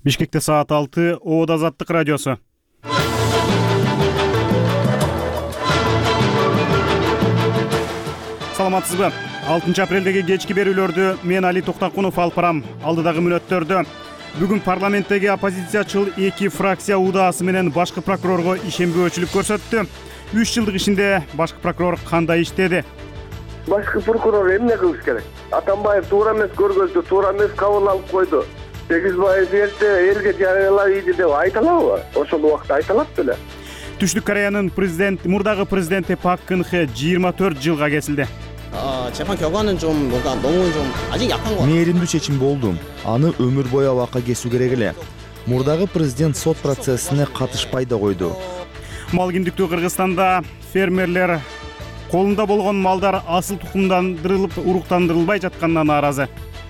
Бишкекте саат 6, Оод Азаттык радиосу. Саламатсызбы? 6 апрелдеги кечки берүүлөрдү мен Али Токтакунов алып барам. Алдыдагы мүнөттөрдө бүгүн парламенттеги оппозициячыл 2 фракция удаасы менен башкы прокурорго ишенбөөчүлүк көрсөттү. 3 жылдык ишинде башкы прокурор кандай иштеди? Башкы прокурор эмне кылыш керек? Атамбаев туура эмес көргөздү, туура эмес кабыл алып койду. Сегизбаев эрте элге жарыялайды деп айта алабы? Ошол убакта айта алат беле. Түштүк Кореянын мурдагы президенти Пак Кын Хе 24 жылга кесилди. 재판 결과는 좀 뭔가 너무 좀 아직 약한 것 같아요. Мээримдүү чечим болду. Аны өмүр бою абакка кесүү керек эле. Мурдагы президент сот процессине катышпай да койду. Мал киндиктүү Кыргызстанда фермерлер колунда болгон малдар асыл тукумдандырылып, уруктандырылбай жатканына нааразы.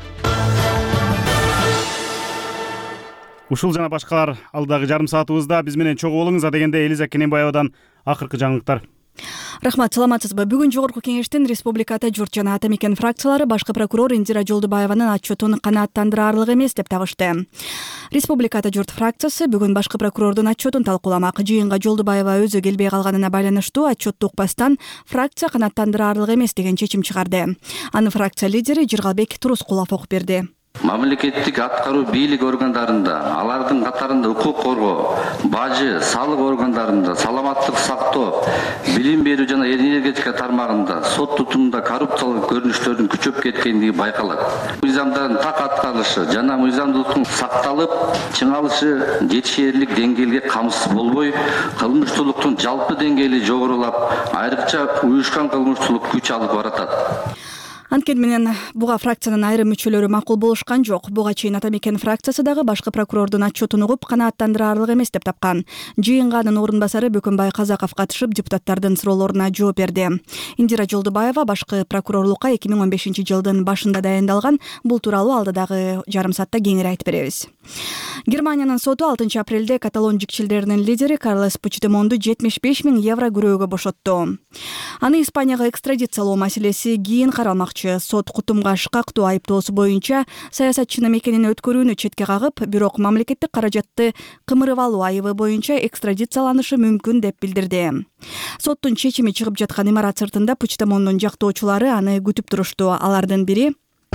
Ушул жана башкалар алдыдагы жарым саатыбызда биз менен чогуу болуңуз дегенде Элиза Кененбаевадан акыркы жаңылыктар. Рахмат, саламатсызбы? Бүгүн Жогорку Кеңештин Республикада журт жана ата мекен фракциялары башкы прокурор Индира Жолдубаеванын отчетун канааттандыраарлык эмес деп табышты. Республикада журт фракциясы бүгүн башкы прокурордун отчетун талкууламак. Жыйынга Жолдубаева өзү келбей калганына байланыштуу отчетту укпастан фракция канааттандыраарлык эмес деген чечим чыгарды. Аны фракция лидери Жыргалбек Турускулов окуп берди. Мамлекеттик аткаруу бийлик органдарында, алардын катарында укук коргоо, бажы, салык органдарында, саламаттык сактоо, билим берүү жана энергетика тармагында сот тутумунда коррупциялык көрүнүштөрдүн күчөп кеткендиги байкалат. Мыйзамдардын так аткарылышы жана мыйзамдуулуктун сакталып, чыңалышы жетишээрлик деңгээлге камсыз болбой, кылмыштуулуктун жалпы деңгээли жогорулап, айрыкча уюшкан кылмыштуулук күч алып баратат. Анткени менен буга фракциянын айрым мүчөлөрү макул болушкан жок. Буга чейин ата мекен фракциясы дагы башкы прокурордун отчетун угуп канааттандыраарлык эмес деп тапкан. Жыйынга анын орун басары Бөкөнбай Казаков катышып депутаттардын суроолоруна жооп берди. Индира Жолдубаева башкы прокурорлукка 2015 жылдын башында дайындалган. Бул тууралуу алдыдагы жарым саатта кеңири айтып беребиз. Германиянын соту 6 апрелде Каталон жикчилдеринин лидери Карлес Пучдемонду 75 000 евро күрөөгө бошотту. Аны Испанияга экстрадициялоо маселеси кийин каралмакчы. Сот кутумга шкактуу айыптоосу боюнча саясатчынын мекенин өткөрүүнү четке кагып, бирок мамлекеттик каражатты кымырып алуу айыбы боюнча экстрадицияланышы мүмкүн деп билдирди. Соттун чечими чыгып жаткан имарат сыртында Пучдемондун жактоочулары аны күтүп турушту. Алардын бири: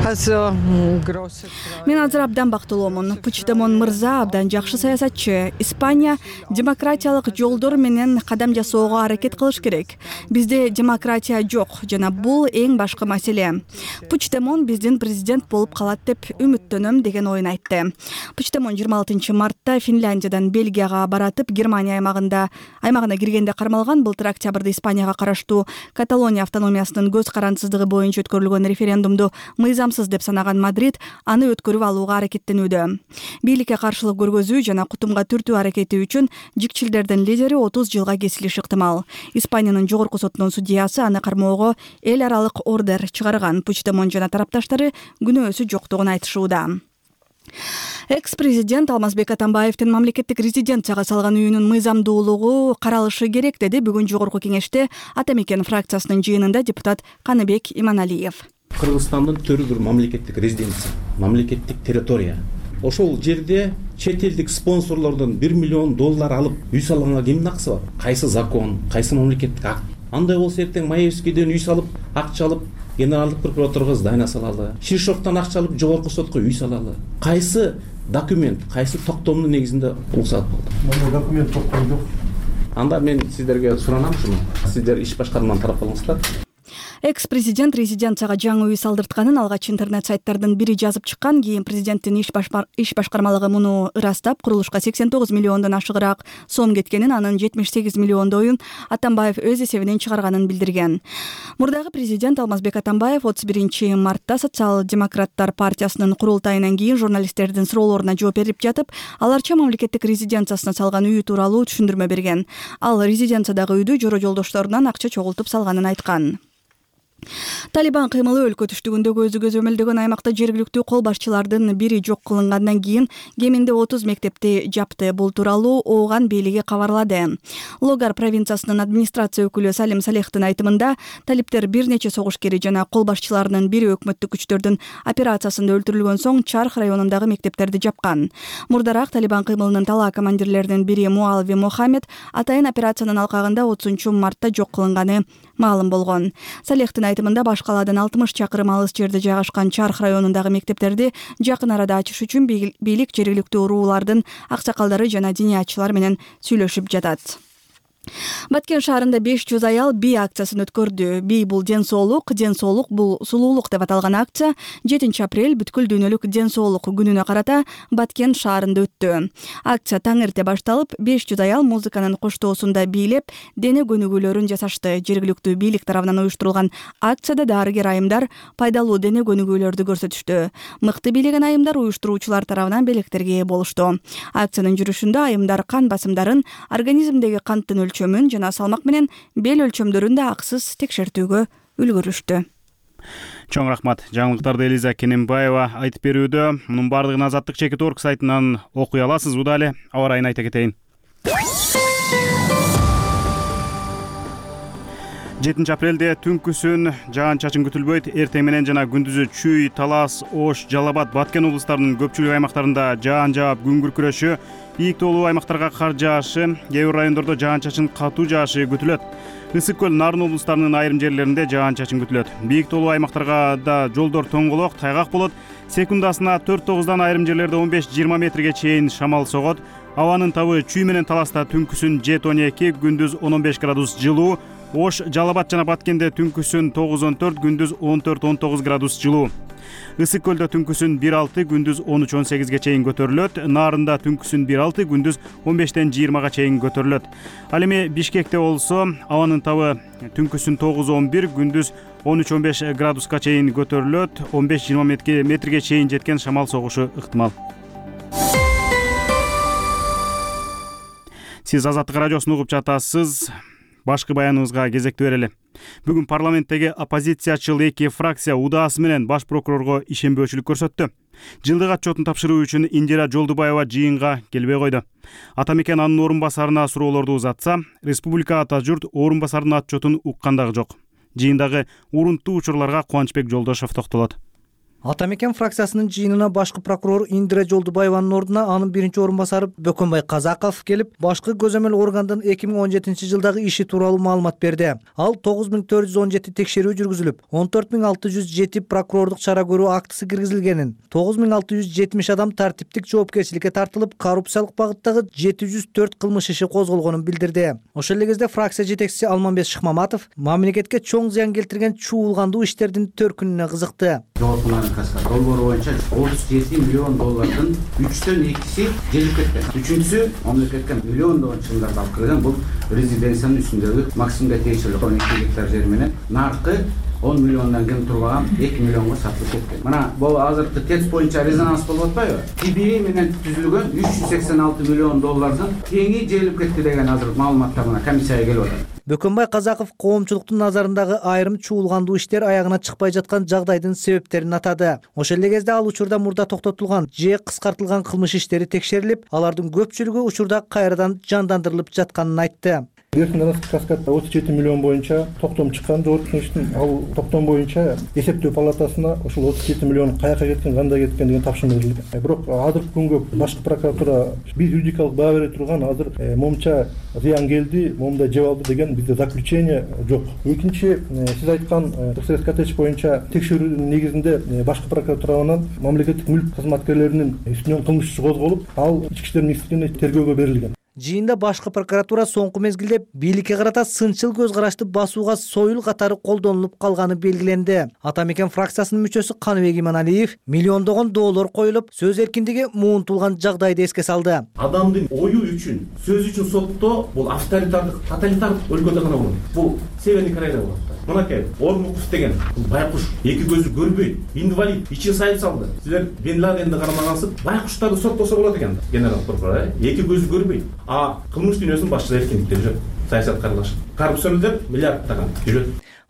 мен азыр абдан бактылуумун. Пучдемон мырза абдан жакшы саясатчы. Испания демократиялык жолдор менен кадам жасоого аракет кылыш керек. Бизде демократия жок жана бул эң башкы маселе. Пучдемон биздин президент болуп калат деп үмүттөнөм деген оюн айтты. Пучдемон 26 мартта Финляндиядан Бельгияга баратып, Германия аймагына киргенде кармалган. Былтыр октябрда Испанияга караштуу Каталония автономиясынын көз карандсыздыгы боюнча өткөрүлгөн референдумду мыйзамсыз деп санаган Мадрид аны өткөрүп алууга аракеттенүүдө. Бийликке каршылык көргөзүү жана кутумга түртүү аракети үчүн жикчилдердин лидери 30 жылга кесилиши ыктымал. Испаниянын жогорку сотунун судьясы аны кармоого эл аралык ордер чыгарган. Пучдемон жана тарапташтары күнөөсү жоктугун айтышууда. Экс-президент Алмазбек Атамбаевдин мамлекеттик резиденцияга салган үйүнүн мыйзамдуулугу каралышы керек деди бүгүн Жогорку Кеңеште ата мекен фракциясынын жыйынында депутат Каныбек Иманалиев. Кыргызстандын төрү мамлекеттик резиденция, мамлекеттик территория. Ошол жерде чет элдик спонсорлордон $1 миллион алып үй салганга кимдин акысы бар? Кайсы закон, кайсы мамлекеттик акт? Андай болсо эртең Маевскийден үй салып, акча алып, генералдык прокуратурага здание салалы. Шишоктон акча алып, жогорку сотко үй салалы. Кайсы документ, кайсы токтомдун негизинде уруксат болду? Мына документ токтом жок. Анда мен сиздерге суранам шуну. Сиздер иш башкарманын тарапыңыздар. Экс-президент резиденцияга жаңы үй салдыртканын алгач интернет сайттардын бири жазып чыккан. Кийин президенттин иш башкармалыгы муну ырастап, курулушка 89 миллиондон ашыгыраак сом кеткенин, анын 78 миллиондоюн Атамбаев өз эсебинен чыгарганын билдирген. Мурдагы президент Алмазбек Атамбаев 31 мартта Социал-демократтар партиясынын курултайынан кийин журналисттердин суроолоруна жооп берип жатып, аларча мамлекеттик резиденциясына салган үйү тууралуу түшүндүрмө берген. Ал резиденциядагы үйдү жоро жолдошторунан акча чогултуп салганын айткан. Талибан кыймылы өлкө түштүгүндөгү өзү көзөмөлдөгөн аймакта жергиликтүү кол башчылардын бири жок кылынгандан кийин кеминде 30 мектепти жапты. Бул тууралуу Ооган бийлиги кабарлады. Логар провинциясынын администрация өкүлү Салим Салехтин айтымында, талиптер бир нече согушкери жана кол башчыларынын бири өкмөттүк күчтөрдүн операциясында өлтүрүлгөн соң Чарх районундагы мектептерди жапкан. Мурдараак Талибан кыймылынын талаа командирлеринин бири Муалви Мохаммед атайын операциянын алкагында 30-мартта жок кылынганы маалым болгон. Салехтин айтымында башкаладан 60 чакырым алыс жерде жайгашкан Чарх районундагы мектептерди жакын арада ачыш үчүн бийлик жергиликтүү уруулардын аксакалдары жана диниятчылар менен сүйлөшүп жатат. Баткен шаарында 500 аял бий акциясын өткөрдү. Бий бул ден соолук бул сулуулук деп аталган акция 7 апрель бүткүл дүйнөлүк ден соолук күнүнө карата Баткен шаарында өттү. Акция таң эрте башталып, 500 аял музыканын коштоосунда бийлеп, дене көнүгүүлөрүн жасашты. Жергиликтүү бийлик тарабынан уюштурулган акцияда дарыгер айымдар пайдалуу дене көнүгүүлөрдү көрсөтүштү. Мыкты бийлеген айымдар уюштуруучулар тарабынан белектерге ээ болушту. Акциянын жүрүшүндө айымдар кан басымдарын, организмдеги канттын өлчөмүн жана салмак менен бел өлчөмдөрүн да аксыз текшертүүгө үлгүрүштү. Чоң рахмат. Жаңылыктарды Элиза Кенембаева айтып берүүдө. Мунун бардыгын Азаттык Чекит.org сайтынан окуй аласыз. Удали аба ырайын айта кетейин. 7 апрелде түнкүсүн жаан-чачын күтүлбөйт. Эртең менен жана күндүзү Чүй, Талас, Ош, Жалал Абад, Баткен облустарынын көпчүлүк аймактарында жаан жаап күн күркүрөшү, ийиктүүлүү аймактарга кар жаашы, кээ бир райондордо жаан-чачын катуу жаашы күтүлөт. Ысык көл, Нарын облустарынын айрым жерлеринде жаан-чачын күтүлөт. Бийиктүүлүү аймактарга да жолдор тоңголок, тайгак болот. Секундасына 4-9дан айрым жерлерде 15-20 метрге чейин шамал согот. Абанын табы Чүй менен Таласта түнкүсүн 7-12, күндүз 10-15 градус жылуу. Ош, Жалал Абад жана Баткенде түнкүсүн 9-14, күндүз 14-19 градус жылуу. Ысык көлдө түнкүсүн 1-6, күндүз 13-18ге чейин көтөрүлөт. Нарында түнкүсүн 1-6, күндүз 15-тен 20га чейин көтөрүлөт. Ал эми Бишкекте болсо абанын табы түнкүсүн 9-11, күндүз 13-15 градуска чейин көтөрүлөт. 15-20 метрге чейин жеткен шамал согушу ыктымал. Сиз Азаттык радиосун угуп жатасыз. Башкы баяныбызга кезекти берели. Бүгүн парламенттеги оппозициячыл 2 фракция удаасы менен баш прокурорго ишенбөөчүлүк көрсөттү. Жылдык отчетун тапшыруу үчүн Индира Жолдубаева жыйынга келбей койду. Атамекен анын орун басарына суроолорду узатса, Республика Ата журт орун басардын отчетун уккандагы жок. Жыйындагы урунттуу учурларга Кубанычбек Жолдошов токтолот. Атамекен фракциясынын жыйынына башкы прокурор Индира Жолдубаеванын ордуна анын биринчи орун басары Бөкөнбай Казаков келип, башкы көзөмөл органдын 2017 жылдагы иши тууралуу маалымат берди. Ал 9417 текшерүү жүргүзүлүп, 14607 прокурордук чара көрүү актысы киргизилгенин, 9670 адам тартиптик жоопкерчиликке тартылып, коррупциялык багыттагы 704 кылмыш иши козголгонун билдирди. Ошол эле кезде фракция жетекчиси Алмамбет Шыкмаматов мамлекетке чоң зыян келтирген чуулгандуу иштердин төркүнүнө кызыкты. Долбоор боюнча 37 миллион доллардын 3төн 2си желип кеткен. Үчүнчүсү мамлекетке миллиондогон чыгымдарды алып келген. Бул резиденциянын үстүндөгү Максимге тиешелүү 12 гектар жер менен наркы 10 миллиондан кем турган 2 миллионго сатылып кеткен. Мына бул азыркы ТЭЦ боюнча резонанс болуп атпайбы? Кибири менен түзүлгөн 386 миллион доллардын теңи желип кетти деген азыр маалыматтар мына комиссияга келип атат. Бөкөнбай Казаков коомчулуктун назарындагы айрым чуулгандуу иштер аягына чыкпай жаткан жагдайдын себептерин атады. Ошол эле кезде ал учурда мурда токтотулган же кыскартылган кылмыш иштери текшерилип, алардын көпчүлүгү учурда кайрадан жандандырылып жатканын айтты. Эркин Каскад 37 миллион боюнча токтом чыккан жогорку кеңештин ал токтом боюнча эсептөө палатасына ошол 37 миллион каяка кеткен, кандай кеткен деген тапшырма берилген. Бирок азыркы күнгө башкы прокуратура биз юридикалык баа бере турган азыр момча зыян келди, момундай жеп алды деген бизде заключение жок. Экинчи, сиз айткан ТСС боюнча текшерүүнүн негизинде башкы прокуратуранын мамлекеттик мүлк кызматкерлеринин үстүнөн кылмыш иши козголуп, ал ички иштер министрлигине тергөөгө берилген. Жыйында башкы прокуратура соңку мезгилде бийликке карата сынчыл көз карашты басууга союл катары колдонулуп калганы белгиленди. Атамекен фракциясынын мүчөсү Каныбек Иманалиев миллиондогон доллар коюлуп, сөз эркиндиги муунтулган жагдайды эске салды. Адамдын ою үчүн, сөз үчүн соттоо бул авторитардык, тоталитардык өлкөдө гана болот. Бул Северный Корейда болот. Мынакей Ормуков деген байкуш, эки көзү көрбөйт, инвалид, ичин сайып салды. Силер Бен Ладенди кармагансып, байкуштарды соттосо болот экен. Генерал прокурор, эки көзү көрбөйт. А кылмыш дүйнөсүнүн башчылары эркиндиктери жок. Саясат каралаш. Коррупционерлер миллиардтаган жүрөт.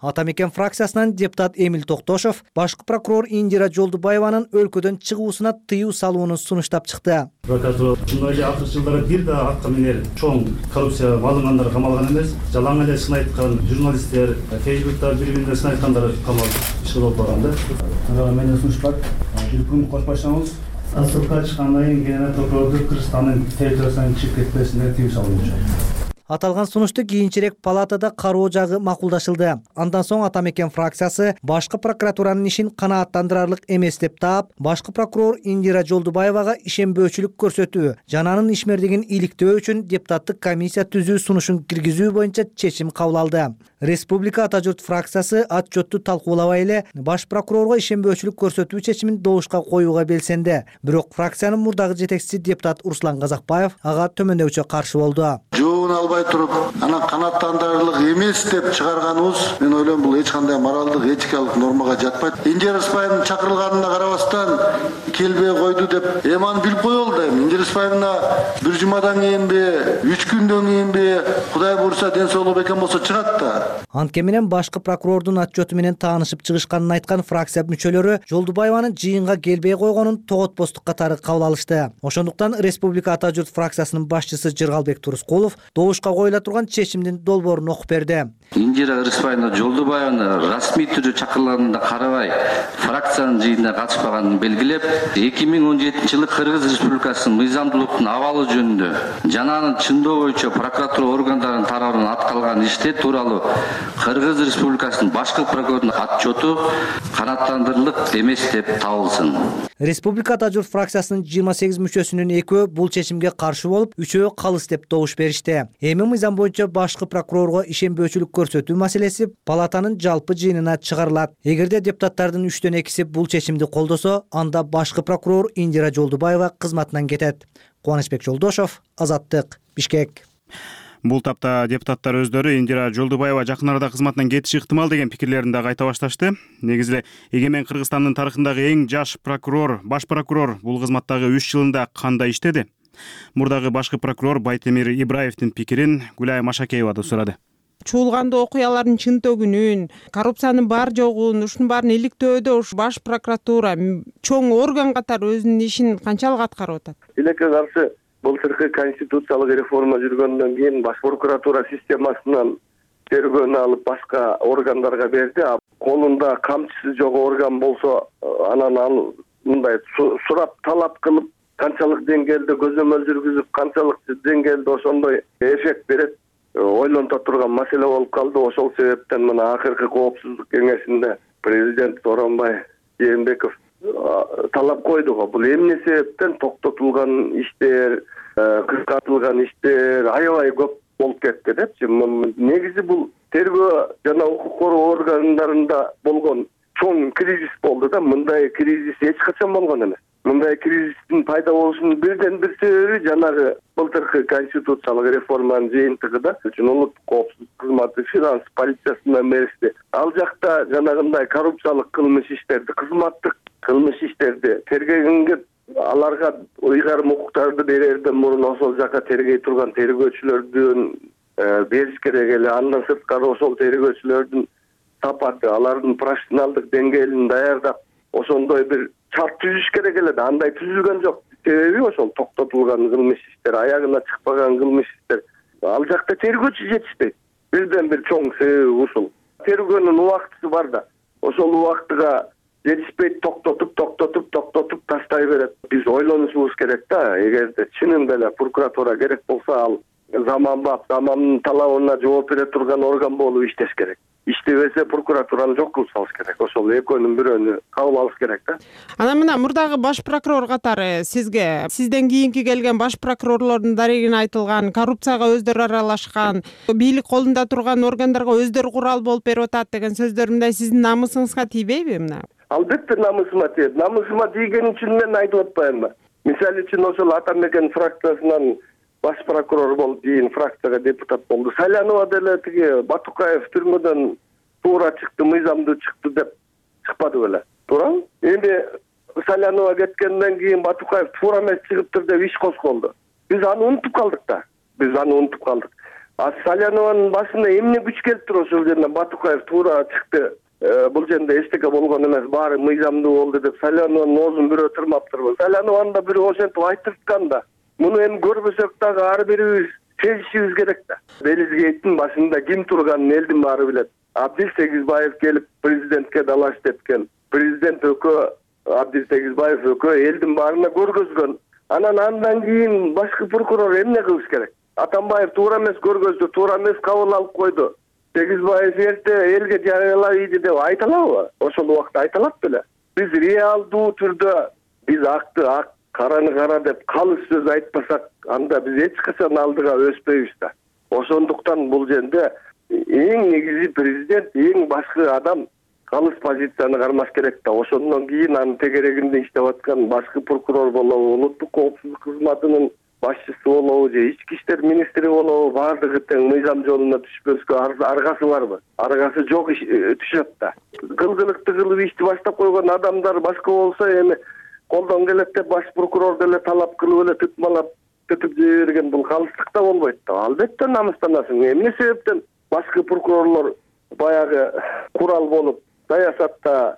Ата мекен фракциясынан депутат Эмил Токтошов башкы прокурор Индира Жолдубаеванын өлкөдөн чыгуусуна тыюу салуунун сунуштап чыкты. Прокуратура мындай акыркы жылдары бир да акка менен чоң коррупция алынгандар камалган эмес. Жалаң эле сын айткан журналисттер, Фейсбукта бири-бирине сын айткандар камалып чыгып барганда. Менин сунуш бар. Бир күн кошпошсоңуз, ссылка чыккандан кийин генерал прокурорду Кыргызстандын территориясынан чыгып кетпесине тыюу салуучу. Аталган сунушту кийинчерээк палатада кароо жагы макулдашылды. Андан соң Ата мекен фракциясы башкы прокуратуранын ишин канааттандырарлык эмес деп таап, башкы прокурор Индира Жолдубаевага ишенбөөчүлүк көрсөтүү жана анын ишмердигин иликтөө үчүн депутаттык комиссия түзүү сунушун киргизүү боюнча чечим кабыл алды. Республика Ата журт фракциясы отчетту талкуулабай эле баш прокурорго ишенбөөчүлүк көрсөтүү чечимин добушка коюуга белсенди. Бирок фракциянын мурдагы жетекчиси депутат Руслан Казакбаев ага төмөндөбүчө каршы болду. Жоон албай туруп, анан канааттандырарлык эмес деп чыгарганыбыз, мен ойлойм, бул эч кандай моралдык, этикалык нормага жатпайт. Индира Спаевдин чакырылганына карабастан келбей койду деп, эми аны билип коелу да. Индира Спаевна бир жумадан кийинби, 3 күндөн кийинби, Кудай буйруса ден соолугу бекем болсо чыгат да. Анткени менен башкы прокурордун отчету менен таанышып чыгышканын айткан фракция мүчөлөрү Жолдубаеванын жыйынга келбей койгонун тоготпостук катары кабыл алышты. Ошондуктан Республика Ата журт фракциясынын башчысы Жыргалбек Турускулов добушка коюла турган чечимдин долбоорун окуп берди. Индира Рыспаевна Жолдубаеваны расмий түрдө чакырылганына карабай, фракциянын жыйынына катышпаганын белгилеп, 2017-жылы Кыргыз Республикасынын мыйзамдуулуктун абалы жөнүндө жана анын чындоо боюнча прокуратура органдарынын тарабынан аткарылган иштер тууралуу Кыргыз Республикасынын башкы прокурорунун отчету канааттандырылык эмес деп табылсын. Республика Ата журт фракциясынын 28 мүчөсүнүн 2-өө бул чечимге каршы болуп, 3-өө калыс деп добуш беришти. Эми мыйзам боюнча башкы прокурорго ишенбөөчүлүк көрсөтүү маселеси палатанын жалпы жыйынына чыгарылат. Эгерде депутаттардын 3-төн 2-си бул чечимди колдосо, анда башкы прокурор Индира Жолдубаева кызматынан кетет. Кубанычбек Жолдошов, Азаттык, Бишкек. Бул тапта депутаттар өздөрү Индира Жолдубаева жакын арада кызматтан кетиши ыктымал деген пикирлерин дагы айта башташты. Негизи эле эгемен Кыргызстандын тарыхындагы эң жаш прокурор, баш прокурор бул кызматтагы 3 жылында кандай иштеди? Мурдагы башкы прокурор Байтемир Ибраевдин пикирин Гүлай Машакеева да сурады. Чуулгандуу окуялардын чынтөгүнүн, коррупциянын бар жогун, ушунун баарын иликтөөдө ушу баш прокуратура чоң орган катары өзүнүн ишин канчалык аткарып атат? Тилекке каршы былтыркы конституциялык реформа жүргөндөн кийин баш прокуратура системасынан тергөөнү алып башка органдарга берди. Колунда камчысы жок орган болсо, анан ал мындай сурап талап кылып, канчалык деңгээлде көзөмөл жүргүзүп, канчалык деңгээлде ошондой эффект берет, ойлонто турган маселе болуп калды. Ошол себептен мына акыркы коопсуздук кеңешинде президент Сооронбай Жээнбеков талап койду го. Бул эмне себептен токтотулган иштер, кыскартылган иштер аябай көп болуп кетти депчи. Негизи бул тергөө жана укук коргоо органдарында болгон чоң кризис болду да. Мындай кризис эч качан болгон эмес. Мындай кризистин пайда болушунун бирден бир себеби жанагы былтыркы конституциялык реформанын жыйынтыгында улуттук коопсуздук кызматы финанс полициясына беришти. Ал жакта жанагындай коррупциялык кылмыш иштерди, кызматтык кылмыш иштерди тергегенге аларга ыйгарым укуктарды берерден мурун ошол жака тергей турган тергөөчүлөрдүн бериш керек эле. Андан сырткары ошол тергөөчүлөрдүн сапаты, алардын профессионалдык деңгээлин даярдап, ошондой бир шарт түзүш керек эле да. Андай түзүлгөн жок. Себеби ошол токтотулган кылмыш иштер, аягына чыкпаган кылмыш иштер. Ал жакта тергөөчү жетишпейт. Бирден бир чоң себеби ушул. Тергөөнүн убактысы бар да. Ошол убактыга жетишпейт, токтотуп тастай берет. Биз ойлонушубуз керек да. Эгерде чынында эле прокуратура керек болсо, ал заманбап, замандын талабына жооп бере турган орган болуп иштеш керек. Иштебесе прокуратураны жок кылып салыш керек. Ошол экөөнүн бирөөнү кабыл алыш керек да. Анан мына мурдагы баш прокурор катары сизге сизден кийинки келген баш прокурорлордун дарегине айтылган коррупцияга өздөрү аралашкан, бийлик колунда турган органдарга өздөрү курал болуп берип атат деген сөздөр мындай сиздин намысыңызга тийбейби мына? Албетте намысыма тиет. Намысыма тийгени үчүн мен айтып атпайынбы? Мисалы үчүн ошол Ата мекен фракциясынан баш прокурор болуп, кийин фракцияга депутат болду. Салянова деле тиги Батукаев түрмөдөн туура чыкты, мыйзамдуу чыкты деп чыкпады беле. Туурабы? Эми Салянова кеткенден кийин Батукаев туура эмес чыгыптыр деп иш козголду. Биз аны унутуп калдык да. Салянованын башына эмне күч келиптир ошол жерден Батукаев туура чыкты. Бул жерде эчтеке болгон эмес, баары мыйзамдуу болду деп Салянованын оозун бирөө тырмаптырбы. Салянованын да бирөө ошентип айтырткан да. Муну эми көрбөсөк дагы ар бирибиз сезишибиз керек да. Белизгейттин башында ким турганын элдин баары билет. Абдил Сегизбаев келип президентке далаш тепкен. Президент өлкө Абдил Сегизбаев өлкө элдин баарына көргөзгөн. Андан кийин башкы прокурор эмне кылыш керек? Атамбаев туура эмес көргөздү, туура эмес кабыл алып койду. Сегизбаев эрте элге жарыялайды деп айталабы? Ошол убакта айталат беле. Биз реалдуу түрдө биз акты ак, караны кара деп калыс сөз айтпасак, анда биз эч качан алдыга өспөйбүз да. Ошондуктан бул жерде эң негизи президент, эң башкы адам калыс позицияны кармаш керек да. Ошондон кийин анын тегерегинде иштеп аткан башкы прокурор болобу, улуттук коопсуздук кызматынын башчысы болобу же ички иштер министри болобу, баардыгы тең мыйзам жолуна түшпөскө аргасы барбы? Аргасы жок түшөт да. Кылгылыкты кылып ишти баштап койгон адамдар башка болсо эми колдон келет деп баш прокурор деле талап кылып эле тытмалап тытып жиберген бул калыстык да болбойт да. Албетте намыстанасың. Эмне себептен башкы прокурорлор баягы курал болуп саясатта,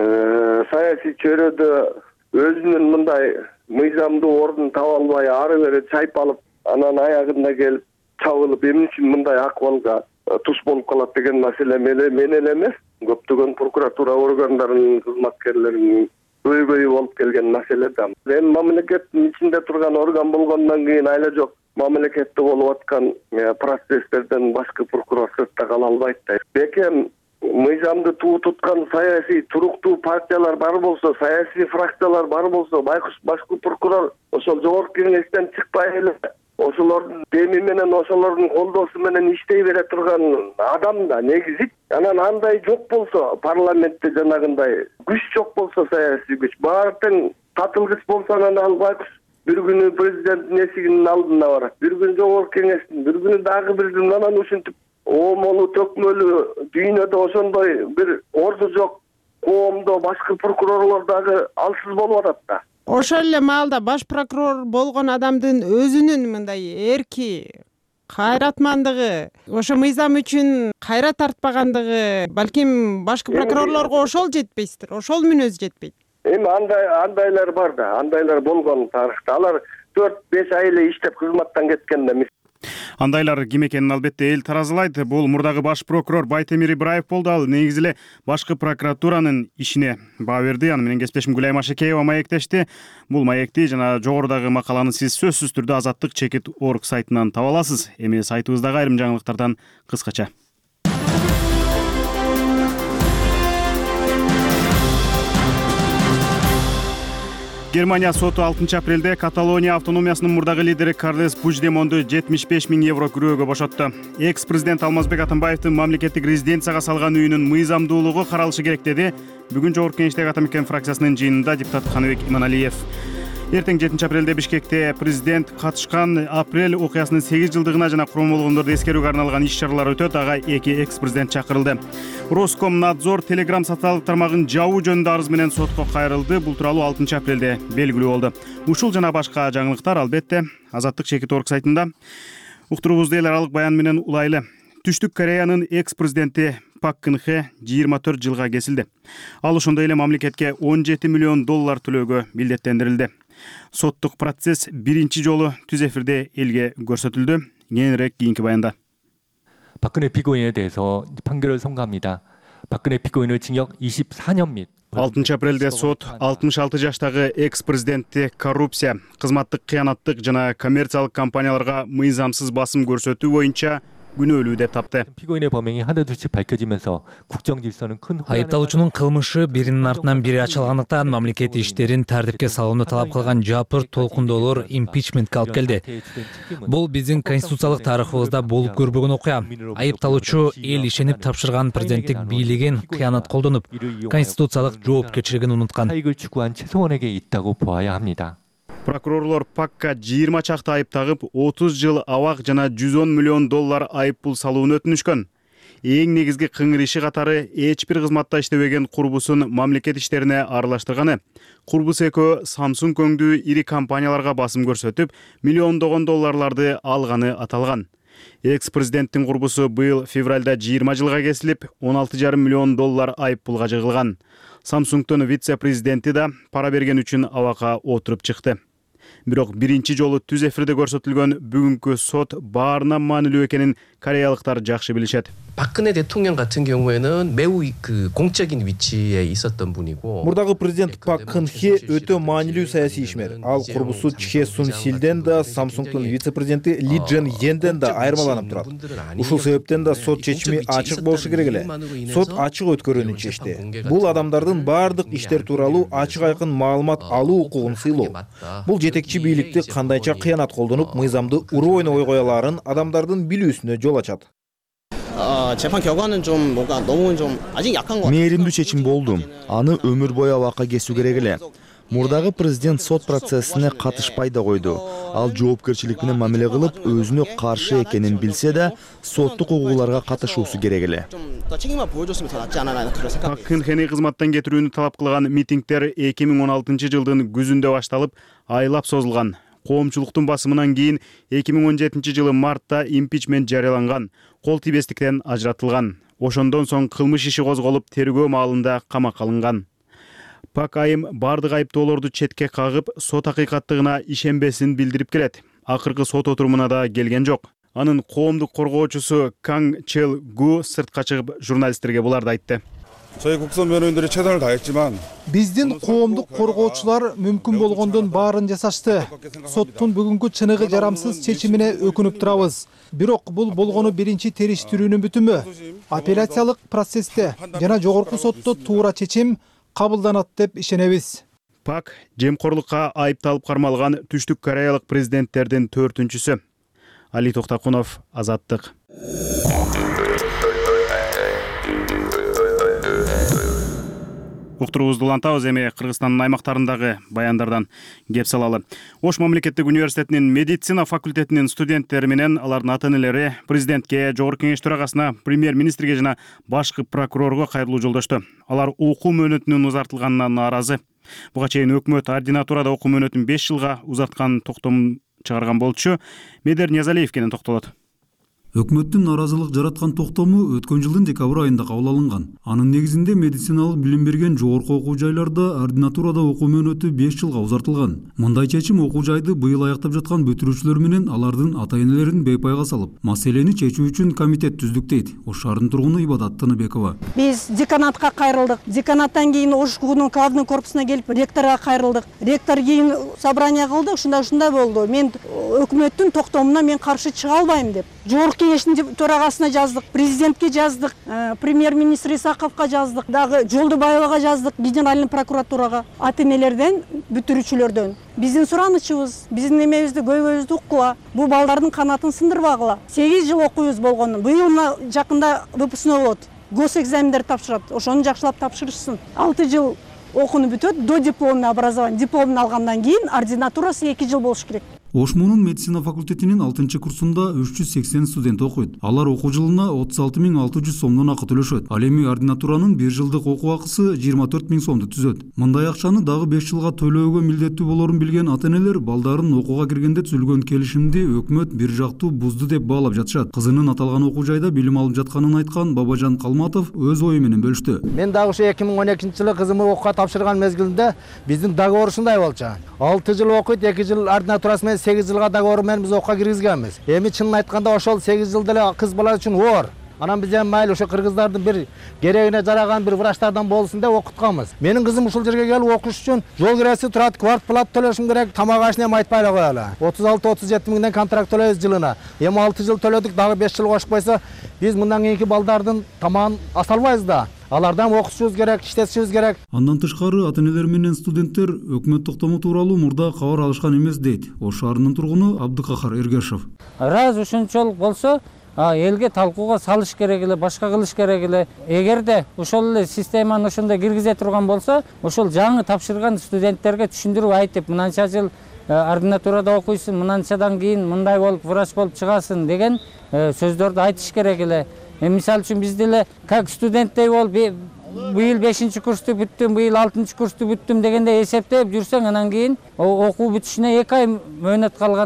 саясий чөйрөдө өзүнүн мындай мыйзамдуу ордун таба албай ары бери чайпалып, анан аягында келип чабылып, эмне үчүн мындай акыбалга туш болуп калат деген маселе мен эле эмес, көптөгөн прокуратура органдарынын кызматкерлеринин көйгөйү болуп келген маселе да. Эми мамлекеттин ичинде турган орган болгондон кийин айла жок мамлекетте болуп аткан процесстерден башкы прокурор сыртта кала албайт да. Бекем мыйзамды туу туткан саясий туруктуу партиялар бар болсо, саясий фракциялар бар болсо, байкуш башкы прокурор ошол жогорку кеңештен чыкпай эле ошолордун деми менен, ошолордун колдоосу менен иштей бере турган адам да негизи. Анан андай жок болсо, парламентте жанагындай күч жок болсо, саясий күч баары тең татылгыч болсо, анан ал байкуш бир күнү президенттин эсигинин алдына барат, бир күнү жогорку кеңештин, бир күнү дагы бир күнү, анан ушинтип оомолу төкмөлү дүйнөдө ошондой бир орду жок коомдо башкы прокурорлор дагы алсыз болуп атат да. Ошол эле маалда баш прокурор болгон адамдын өзүнүн мындай эрки, кайратмандыгы, ошо мыйзам үчүн кайра тартпагандыгы, балким башкы прокурорлорго ошол жетпейсиздир, ошол мүнөз жетпейт. Эми андайлар бар да, андайлар болгон тарыхта. Алар 4-5 ай эле иштеп кызматтан кеткен да. Андайлар ким экенин албетте эл таразылайт. Бул мурдагы баш прокурор Байтемир Ибраев болду. Ал негизи эле башкы прокуратуранын ишине баа берди. Аны менен кесиптешим Гүлай Машекеева маектешти. Бул маекти жана жогорудагы макаланы сиз сөзсүз түрдө Азаттык чекит орг сайтынан таба аласыз. Эми сайтыбыздагы айрым жаңылыктардан кыскача. Германия соту 6 апрелде Каталония автономиясынын мурдагы лидери Карлес Пучдемонду 75 000 евро күрөөгө бошотту. Экс-президент Алмазбек Атамбаевдин мамлекеттик резиденцияга салган үйүнүн мыйзамдуулугу каралышы керек деди. Бүгүн Жогорку Кеңештеги Атамекен фракциясынын жыйынында депутат Каныбек Иманалиев. Эртең 7 апрелде Бишкекте президент катышкан апрель окуясынын 8 жылдыгына жана курмандуулугундарды эскерүүгө арналган иш-чаралар өтөт. Ага 2 экс-президент чакырылды. Роскомнадзор Telegram саталык тармагын жабуу жөнүндө арыз менен сотко кайрылды. Бул тууралуу 6 апрелде белгилүү болду. Ушул жана башка жаңылыктар албетте Азаттык чекит орг сайтында. Уктуруубузду эл аралык баян менен улайлы. Түштүк Кореянын экс-президенти Пак Кын Хе 24 жылга кесилди. Ал ошондой эле мамлекетке $17 миллион төлөөгө милдеттендирилди. Соттук процесс биринчи жолу түз эфирде элге көрсөтүлдү. Кийинирээк кийинки баянда. 박근혜 피고인에 대해서 판결을 선고합니다. 박근혜 피고인은 징역 24년 및 6 апрелде сот 66 жаштагы экс-президентти коррупция, кызматтык кыянаттык жана коммерциялык компанияларга мыйзамсыз басым көрсөтүү боюнча күнөөлүү деп тапты. 피고인의 범행이 하나둘씩 밝혀지면서 국정 질서는 큰 айыпталуучунун кылмышы биринин артынан бири ачылгандыктан мамлекет иштерин тартипке салууну талап кылган жапыр толкундоолор импичментке алып келди. Бул биздин конституциялык тарыхыбызда болуп көрбөгөн окуя. Айыпталуучу эл ишенип тапшырган президенттик бийлигин кыянат колдонуп, конституциялык жоопкерчилигин унуткан. 사익을 추구한 최소한에게 있다고 보아야 합니다. Прокурорлор Пакка 20 чакты айып тагып, 30 жыл абак жана $110 миллион айып пул салууну өтүнүшкөн. Эң негизги кыңыр иши катары эч бир кызматта иштебеген курбусун мамлекет иштерине аралаштырганы. Курбус экөө Samsung өңдүү ири компанияларга басым көрсөтүп, $миллиондогон алганы аталган. Экс-президенттин курбусу быйыл февралда 20 жылга кесилип, $16,5 миллион айып пулга жыгылган. Samsung'тун вице-президенти да пара берген үчүн абакка отуруп чыкты. Бирок биринчи жолу түз эфирде көрсөтүлгөн бүгүнкү сот баарына маанилүү экенин кореялыктар жакшы билишет. 박근혜 대통령 같은 경우에는 매우 공적인 위치에 있었던 분이고 Мурдагы президент Пак Кын Хе өтө маанилүү саясий ишмер. Ал курбусу Чхе Сун Силден да, Samsung'тун вице-президенти Ли Джен Йенден да айырмаланып турат. Ушул себептен да сот чечими ачык болушу керек эле. Сот ачык өткөрүүнү чечти. Бул адамдардын баардык иштер тууралуу ачык айкын маалымат алуу укугун сыйлоо. Бул жетекчи бийликти кандайча кыянат колдонуп, мыйзамды уруу ойнобой кояларын адамдардын билүүсүнө жол ачат. 재판 결과는 좀 뭔가 너무 좀 아직 약한 것 같아요. Мээримдүү чечим болду. Аны өмүр бою абакка кесүү керек эле. Мурдагы президент сот процессине катышпай да койду. Ал жоопкерчилик менен мамиле кылып, өзүнө каршы экенин билсе да, соттук угууларга катышуусу керек эле. Пак Кын Хени кызматтан кетирүүнү талап кылган митингдер 2016 жылдын күзүндө башталып, айлап созулган. Коомчулуктун басымынан кийин 2017 жылы мартта импичмент жарыяланган, кол тийбестиктен ажыратылган. Ошондон соң кылмыш иши козголуп, тергөө маалында камакка алынган. Пак айым бардык айыптоолорду четке кагып, сот акыйкаттыгына ишенбесин билдирип келет. Акыркы сот отурумуна да келген жок. Анын коомдук коргоочусу Кang Chel Gu сыртка чыгып журналисттерге буларды айтты. 저희 국선 변호인들이 최선을 다했지만 биздин коомдук коргоочулар мүмкүн болгондун баарын жасашты. Соттун бүгүнкү чыныгы жарамсыз чечимине өкүнүп турабыз. Бирок бул болгону биринчи териштирүүнүн бүтүмү. Апелляциялык процессте жана жогорку сотто туура чечим кабылданат деп ишенебиз. Пак жемкорлукка айыпталып кармалган Түштүк Кореялык президенттердин 4-түнчүсү. Али Токтакунов, Азаттык. Уктуруубузду улантабыз, эми Кыргызстандын аймактарындагы баяндардан кеп салалы. Ош мамлекеттик университетинин медицина факультетинин студенттери менен алардын ата-энелери президентке, жогорку кеңеш төрагасына, премьер-министрге жана башкы прокурорго кайрылуу жолдошту. Алар окуу мөөнөтүнүн узартылганына нааразы. Буга чейин өкмөт ординатурада окуу мөөнөтүн 5 жылга узарткан токтом чыгарган болчу. Медер Ниязалиев кенен токтолот. Өкмөттүн наразылык жараткан токтому өткөн жылдын декабрь айында кабыл алынган. Анын негизинде медициналык билим берген жогорку окуу жайларда ординатурада окуу мөөнөтү 5 жылга узартылган. Мындай чечим окуу жайды быйыл аяктап жаткан бүтүрүүчүлөр менен алардын ата-энелерин бейпайга салып, маселени чечүү үчүн комитет түздүк дейт Ош шаарынын тургуну Ибадат Тыныбекова. Биз деканатка кайрылдык. Деканаттан кийин Ош УКУнун главный корпусуна келип ректорго кайрылдык. Ректор кийин собрание кылды, ушундай болду. Мен өкмөттүн токтомуна мен каршы чыга албайм деп. Жогорку кеңештин төрагасына жаздык, президентке жаздык, премьер-министр Исаковго жаздык, дагы Жолдубаевага жаздык, генеральный прокуратурага, ата-энелерден, бүтүрүүчүлөрдөн. Биздин суранычыбыз, биздин эмебизди, көйгөйүбүздү уккула, бул балдардын канатын сындырбагыла. 8 жыл окуйбуз болгону. Быйыл жакында выпускной болот. Госэкзамендер тапшырат. Ошону жакшылап тапшырышсын. 6 жыл окууну бүтөт, до дипломный образование. Дипломун алгандан кийин ординатурасы 2 жыл болуш керек. Ошмунун медицина факультетинин 6-курсунда 380 студент окуйт. Алар окуу жылына 36.600 сомдон акы төлөшөт. Ал эми ординатуранын 1 жылдык окуу акысы 24.000 сомду түзөт. Мындай акчаны дагы 5 жылга төлөөгө милдеттүү болорун билген ата-энелер балдарын окууга киргенде түзүлгөн келишимди өкмөт бир жактуу бузду деп баалап жатышат. Кызынын аталган окуу жайда билим алып жатканын айткан Бабажан Калматов өз ою менен бөлүштү. Мен дагы ушу 2012-жылы кызымды окууга тапшырган мезгилинде биздин договор ушундай болчу. 6 жыл окуйт, 2 жыл ординатурасы менен 8 жылга договор менен биз окууга киргизгенбиз. Эми чынын айтканда ошол 8 жыл деле кыз бала үчүн оор. Анан биз эми майыл ошо кыргыздардын бир керегине жараган бир врачтардан болсун деп окутканбыз. Менин кызым ушул жерге келип окуш үчүн жол киреси турат, квартплата төлөшүм керек, тамак ашына эми айтпай эле коелу. 36-37 миңден контракт төлөйбүз жылына. Эми 6 жыл төлөдүк, дагы 5 жыл кошуп койсо, биз мындан кийинки балдардын тамагын аса албайбыз да. Алардан окутушубуз керек, иштетишибиз керек. Андан тышкары ата-энелер менен студенттер өкмөт токтому тууралуу мурда кабар алышкан эмес дейт Ош шаарынын тургуну Абдыкахар Эргешев. Раз ушунчолук болсо, элге талкууга салыш керек эле, башка кылыш керек эле. Эгерде ошол эле системаны ошондой киргизе турган болсо, ошол жаңы тапшырган студенттерге түшүндүрүп айтып, мынанча жыл ординатурада окуйсуң, мынанчадан кийин мындай болуп врач болуп чыгасың деген сөздөрдү айтыш керек эле. Мисалы үчүн биз деле как студенттей болуп быйыл 5-курсту бүттүм, быйыл 6-курсту бүттүм дегенде эсептеп жүрсөң, анан кийин окуу бүтүшүнө 2 ай мөөнөт калганда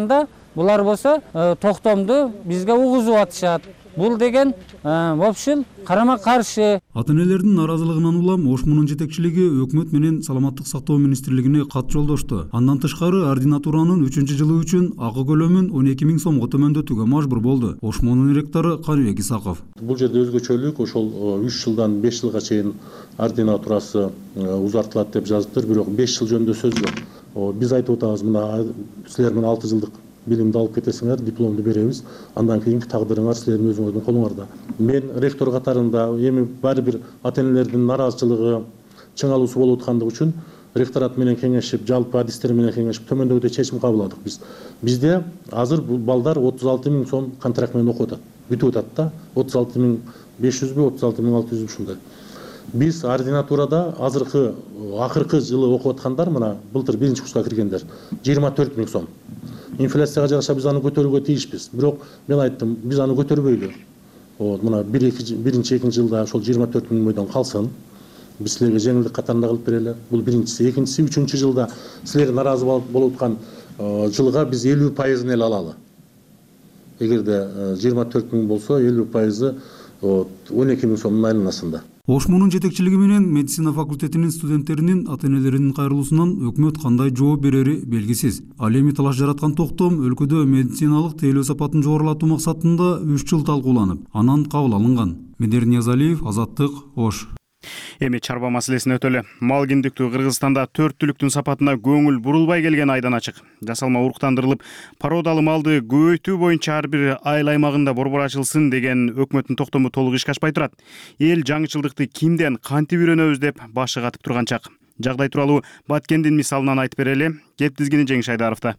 булар болсо токтомду бизге угузуп атышат. Бул деген в общем карама каршы. Ата-энелердин наразылыгынан улам Ошмунун жетекчилиги өкмөт менен Саламаттык сактоо министрлигине кат жолдошту. Андан тышкары ординатуранын 3-жылы үчүн акы көлөмүн 12 000 сомго төмөндөтүүгө мажбур болду. Ошмунун ректору Каныбек Исаков. Бул жерде өзгөчөлүк ошол 3 жылдан 5 жылга чейин ординатурасы узартылат деп жазыптыр, бирок 5 жыл жөнүндө сөз жок. Биз айтып атабыз, мына силер менен 6 жылдык билимди алып кетесиңер, дипломду беребиз, андан кийинки тагдырыңар силердин өзүңөрдүн колуңарда. Мен ректор катарында эми баары бир ата-энелердин нараазычылыгы чыңалуусу болуп аткандыгы үчүн ректорат менен кеңешип, жалпы адистер менен кеңешип төмөндөгүдөй чечим кабыл алдык биз. Бизде азыр бул балдар 36 000 сом контракт менен окуп атат. Бүтүп атат да, 36 500бү, 36 600бү ушундай. Биз ординатурада акыркы жылы окуп аткандар, мына былтыр 1-курска киргендер 24 000 сом. Инфляцияга жараша биз аны көтөрүүгө тийишпиз. Бирок мен айттым, биз аны көтөрбөйлү. Мына 1-2 жылда ошол 24 000 мойдон калсын. Биз силерге жеңилдик катарында кылып берели. Бул биринчиси. Экинчиси, 3-жылда силер наразы болуп аткан жылга биз 50% эле алалы. Эгерде 24 000 болсо 50% 12 000 сомдун айланасында. Ошмунун жетекчилиги менен медицина факультетинин студенттеринин ата-энелеринин кайрылуусунан өкмөт кандай жооп берери белгисиз. Ал эми талаш жараткан токтом өлкөдө медициналык тейлөө сапатын жогорулатуу максатында 3 жыл талкууланып, анан кабыл алынган. Медер Ниязалиев, Азаттык, Ош. Эми чарба маселесине өтөлү. Мал киндиктүү Кыргызстанда 4 түлүктүн сапатына көңүл бурулбай келген айдан ачык. Жасалма уруктандырылып, породалуу малды көбөйтүү боюнча ар бир айыл аймагында борбор ачылсын деген өкмөттүн токтому толук ишке ашпай турат. Эл жаңычылдыкты кимден кантип үйрөнөбүз деп башы катып турган чак. Жагдай тууралуу Баткендин мисалынан айтып берели. Кеп тизгини Жеңиш Айдаровда.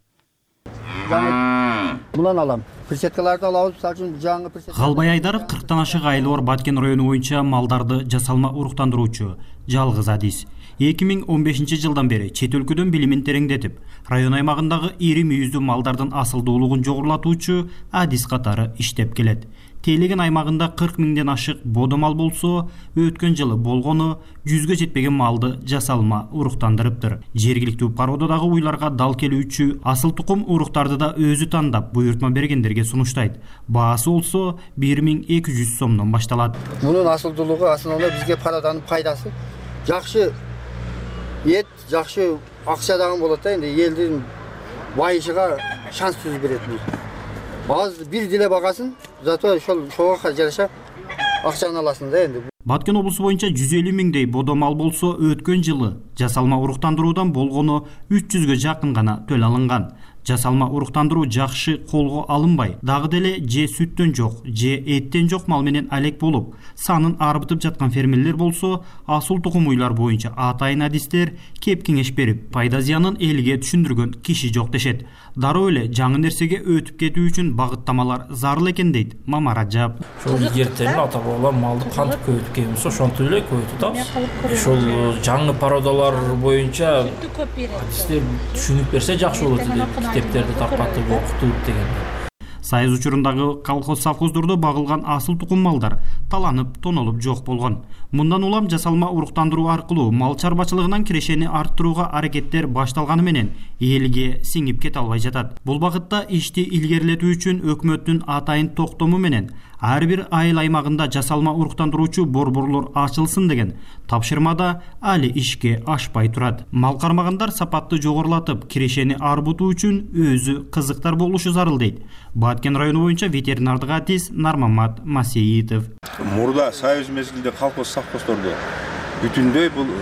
Мулан алам. Присеткаларды алабыз, сакын жаңы присетка. Калбай Айдаров 40тан ашык айылы бар Баткен району боюнча малдарды жасалма уруктандыруучу, жалгыз адис. 2015 жылдан бери чет өлкөдөн билимин тереңдетип, район аймагындагы ири мүйүздүү малдардын асылдуулугун жогорулатуучу адис катары иштеп келет. Тейлеген аймагында 40 000ден ашык бодо мал болсо, өткөн жылы болгону 100гө жетпеген малды жасалма уруктандырыптыр. Жергиликтүү породадагы уйларга дал келүүчү асыл тукум уруктарды да өзү тандап буйртма бергендерге сунуштайт. Баасы болсо 1200 сомдон башталат. Мунун асылдуулугу асылында бизге пароданын пайдасы жакшы эт, жакшы акча дагы болот да, энди элдин байышыга шанс түзүп берет бул. Аз бир деле багасын, зато ошого жараша акчаны аласың да энди. Баткен облусу боюнча 150 000дей бодо мал болсо, өткөн жылы жасалма уруктандыруудан болгону 300гө жакын гана төл алынган. Жасалма уруктандыруу жакшы колго алынбай, дагы деле же сүттөн жок, же эттен жок мал менен алек болуп, санын арбытып жаткан фермерлер болсо, асыл тукум уйлар боюнча атайын адистер кеп кеңеш берип, пайда зыянын элге түшүндүргөн киши жок дешет. Дароо эле жаңы нерсеге өтүп кетүү үчүн багыттамалар зарыл экен дейт Мама Раджаб. Ошол эртең ата бабалар малды кантип көбөйтүп келебиз, ошонтип эле көбөйтүп атабыз. Ошол жаңы породалар боюнча адистер түшүнүп берсе жакшы болот деп китептерди таркатып окутуп дегенде. Сайыз учурундагы колхоз-совхоздордо багылган асыл тукум малдар таланып, тонолуп жок болгон. Мындан улам жасалма уруктандыруу аркылуу мал чарбачылыгынан кирешени арттырууга аракеттер башталганы менен элге сиңип кете албай жатат. Бул багытта ишти илгерилетүү үчүн өкмөттүн атайын токтому менен ар бир айыл аймагында жасалма уруктандыруучу борборлор ачылсын деген тапшырмада али ишке ашпай турат. Мал кармагандар сапатты жогорулатып, кирешени арбытуу үчүн өзү кызыктар болушу зарыл дейт Баткен району боюнча ветеринардык адис Нармамат Масеитов. Мурда союз мезгилде колхоз совхоздордо бүтүндөй бул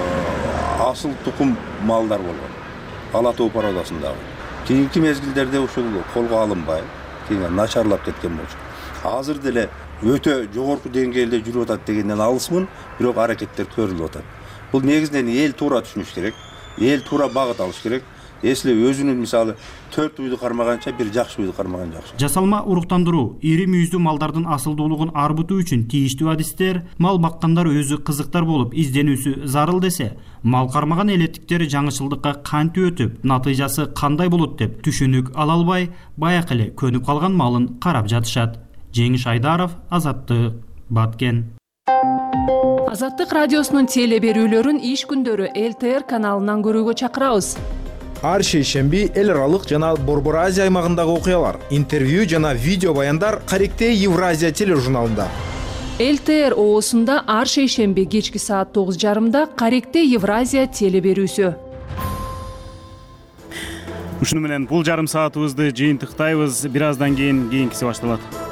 асыл тукум малдар болгон. Ала тоо породасындагы. Кийинки мезгилдерде ушул колго алынбай, кийин начарлап кеткен болчу. Азыр деле өтө жогорку деңгээлде жүрүп атат дегенден алысмын, бирок аракеттер көрүлүп атат. Бул негизинен эл туура түшүнүш керек, эл туура багыт алыш керек. Эсле өзүнүн мисалы 4 уйду кармаганча бир жакшы уйду кармаган жакшы. Жасалма уруктандыруу ири мүйүздүү малдардын асылдуулугун арбытуу үчүн тийиштүү адистер мал баккандар өзү кызыктар болуп изденүүсү зарыл десе, мал кармаган элеттиктер жаңычылдыкка кантип өтүп, натыйжасы кандай болот деп түшүнүк ала албай, баякы эле көнүп калган малын карап жатышат. Жеңиш Айдаров, Азаттык, Баткен. Азаттык радиосунун теле берүүлөрүн иш күндөрү ЛТР каналынан көрүүгө чакырабыз. ар шейшемби эл аралык жана Борбор Азия аймагындагы окуялар, интервью жана видео баяндар Каректе Евразия тележурналында. ЛТР оосунда ар шейшемби кечки саат 9:30 Каректе Евразия телеберүүсү. Ушуну менен бул жарым саатыбызды жыйынтыктайбыз. Бир аздан кийин кийинкиси башталат.